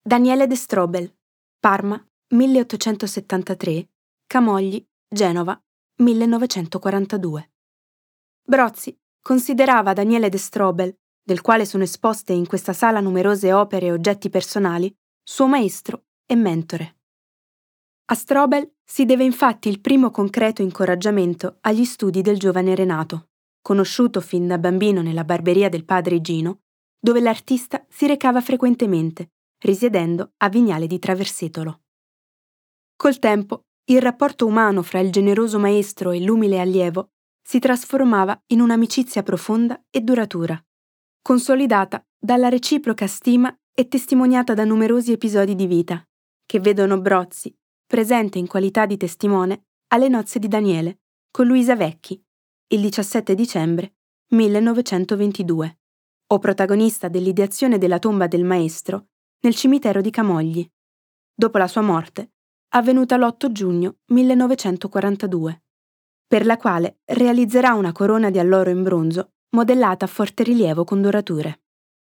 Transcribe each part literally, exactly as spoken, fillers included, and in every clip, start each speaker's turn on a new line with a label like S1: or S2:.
S1: Daniele de Strobel, Parma, milleottocentosettantatré, Camogli, Genova, millenovecentoquarantadue. Brozzi considerava Daniele de Strobel, del quale sono esposte in questa sala numerose opere e oggetti personali, suo maestro e mentore. A Strobel si deve infatti il primo concreto incoraggiamento agli studi del giovane Renato, conosciuto fin da bambino nella barberia del padre Gino, dove l'artista si recava frequentemente, risiedendo a Vignale di Traversetolo. Col tempo, il rapporto umano fra il generoso maestro e l'umile allievo si trasformava in un'amicizia profonda e duratura, consolidata dalla reciproca stima e testimoniata da numerosi episodi di vita, che vedono Brozzi presente in qualità di testimone alle nozze di Daniele con Luisa Vecchi, il diciassette dicembre millenovecentoventidue, o protagonista dell'ideazione della tomba del maestro nel cimitero di Camogli, dopo la sua morte, avvenuta l'otto giugno millenovecentoquarantadue, per la quale realizzerà una corona di alloro in bronzo modellata a forte rilievo con dorature.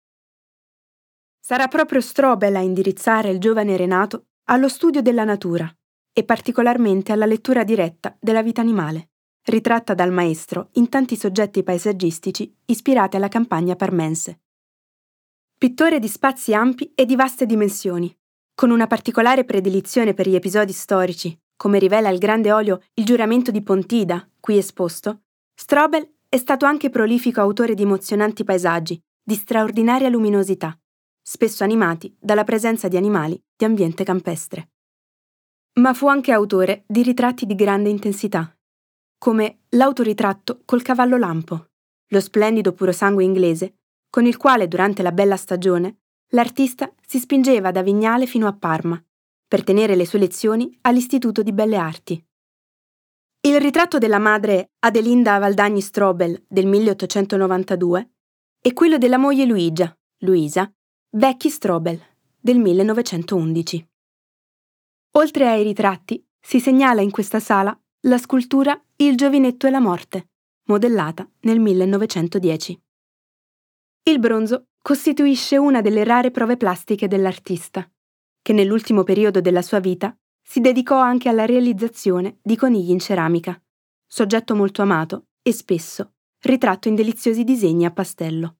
S1: Sarà proprio Strobel a indirizzare il giovane Renato allo studio della natura e particolarmente alla lettura diretta della vita animale, ritratta dal maestro in tanti soggetti paesaggistici ispirati alla campagna parmense. Pittore di spazi ampi e di vaste dimensioni, con una particolare predilizione per gli episodi storici, come rivela il grande olio Il giuramento di Pontida, qui esposto, Strobel è stato anche prolifico autore di emozionanti paesaggi, di straordinaria luminosità, spesso animati dalla presenza di animali di ambiente campestre. Ma fu anche autore di ritratti di grande intensità, come l'autoritratto col cavallo lampo, lo splendido purosangue inglese, con il quale durante la bella stagione l'artista si spingeva da Vignale fino a Parma, per tenere le sue lezioni all'Istituto di Belle Arti. Il ritratto della madre Adelinda Valdagni Strobel del milleottocentonovantadue e quello della moglie Luigia, Luisa, Vecchi Strobel del millenovecentoundici. Oltre ai ritratti, si segnala in questa sala la scultura Il giovinetto e la morte, modellata nel millenovecentodieci. Il bronzo costituisce una delle rare prove plastiche dell'artista, che nell'ultimo periodo della sua vita si dedicò anche alla realizzazione di conigli in ceramica, soggetto molto amato e spesso ritratto in deliziosi disegni a pastello.